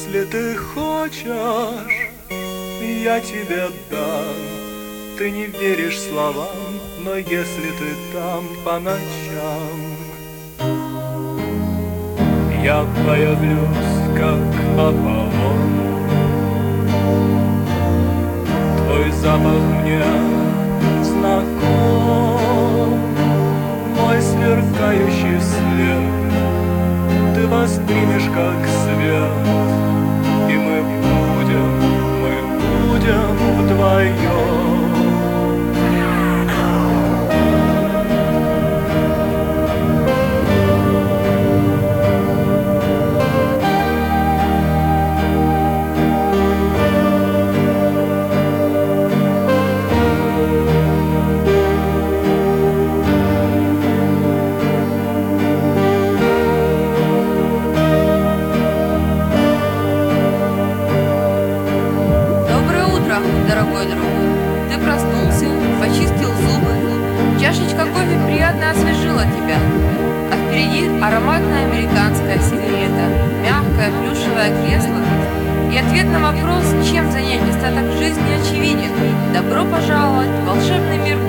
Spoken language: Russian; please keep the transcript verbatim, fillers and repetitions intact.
Если ты хочешь, я тебе дам. Ты не веришь словам, но если ты там по ночам, я появлюсь, как Аполлон. Твой запах мне знаком, мой сверкающий свет ты воспримешь как свет, и мы будем, мы будем вдвоем. Дорогой друг, ты проснулся, почистил зубы, чашечка кофе приятно освежила тебя, а впереди ароматная американская сигарета, мягкое плюшевое кресло, и ответ на вопрос, чем занять остаток жизни, очевиден. Добро пожаловать в волшебный мир